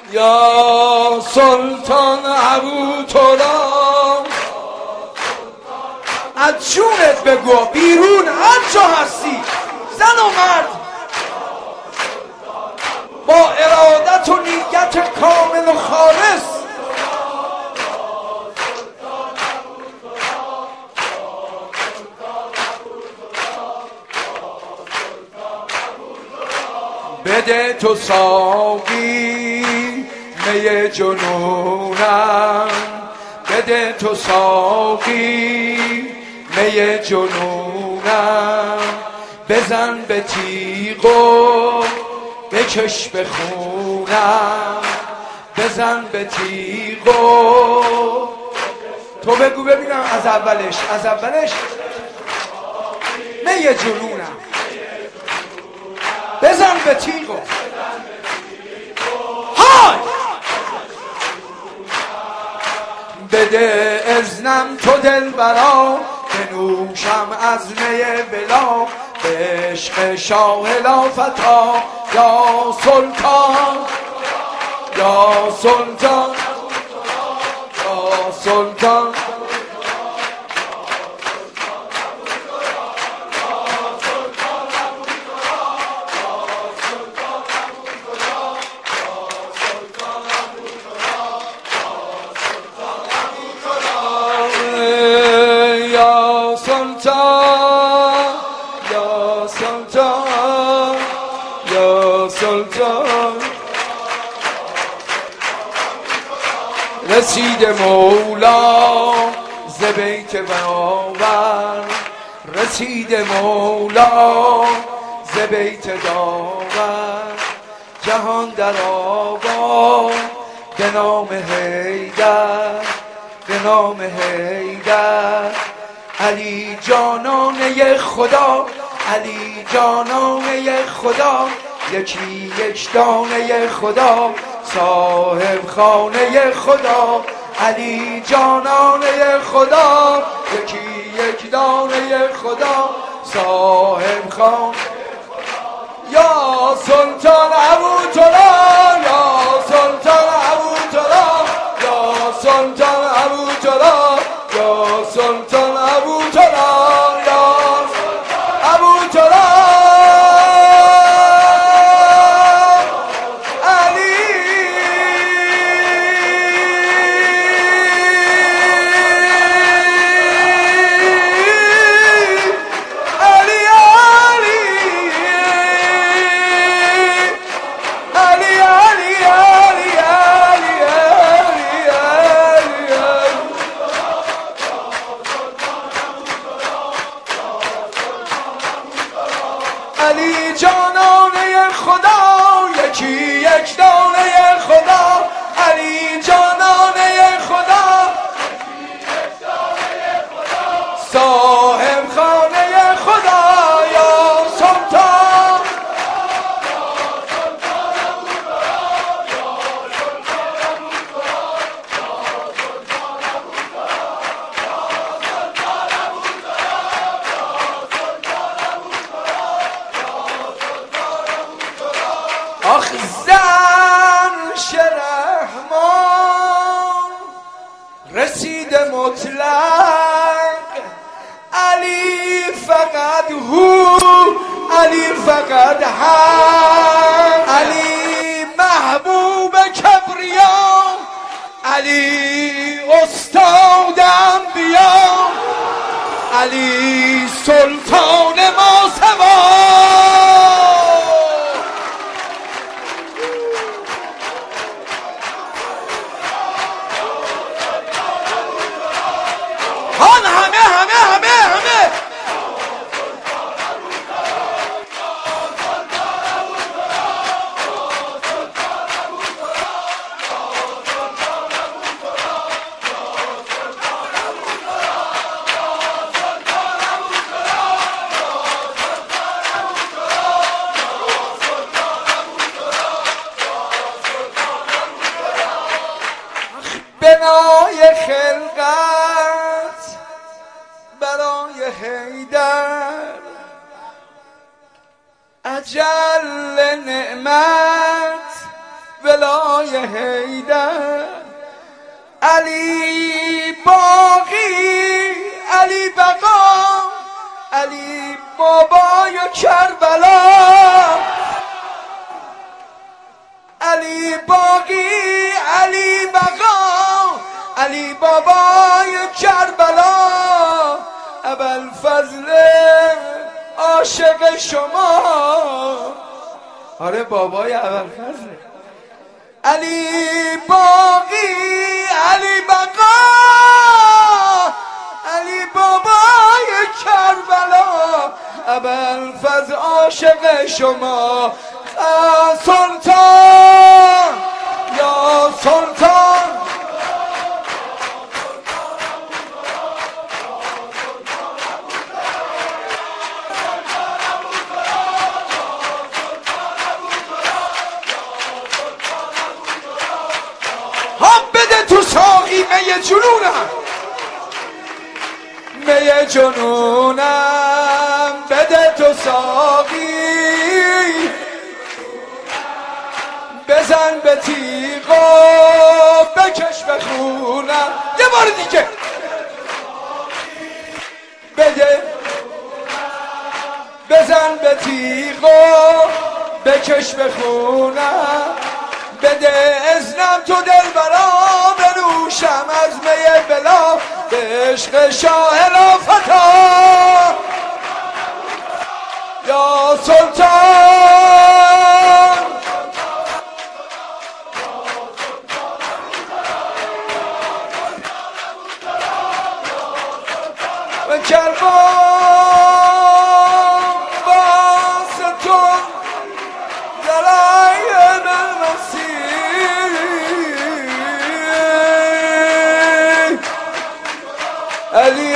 یا سلطان ابو تراب، از جونت بگو بیرون هر جا هستی، زن و مرد، با ارادت و نیت کامل و خالص بده تو ساقی می جنونم، بده تو ساقی می جنونم، بزن به تیغ و بکش به خونم، بزن به تیغ و تو بگو ببینم از اولش می جنونم، بزن به تیغ و های بده اذنم تو دلبرا، بنوشم از می بلا، به عشق شاه لافتا، یا سلطان یا سلطان یا سلطان. رسید مولا ز بیت داور، رسید مولا ز بیت داور، جهان در آباد به نام حیدر، به نام حیدر. علی جانانه خدا، علی جانانه خدا، یکی یک دانه خدا، صاحب خانه خدا. علی جانانه خدا، یکی یک دانه خدا، صاحب خانه خدا. یا سلطان ابو تراب، یا سلطان ابو تراب، یا سلطان ابو تراب، یا سلطان ابو تراب، یا ابو تراب. علی جانانه خدا، یکی یک دانه خدا، علی جانانه خدا، صاحب خانه خدا. یا سلطان آخ زن شرحمان رسید مطلق، علی فقط هو، علی فقط هم، علی محبوب کبریا، علی استاد انبیا، علی سلطان ماسوا. بابای حیدر، علی باقی، علی بقا، علی بابای کربلا، علی باقی، علی بقا، علی بابای کربلا، ابوالفضل عاشق شما. آره بابای ابوالفضل. علی باقی، علی بقا، علی بابای کربلا، ابوالفضل عاشق شما. سلطان یا سلطان، بده تو ساقی می جنونم، می جنونم، بده تو ساقی، بزن به تیغ و بکش به خونم. یه بار دیگه بده، بزن به تیغ و بکش به خونم، بده اذنم تو دلبرا، بنوشم از می بلا، به عشق شاه رافتا یا سلطان. به کربان باستون دلایم المسیر، علی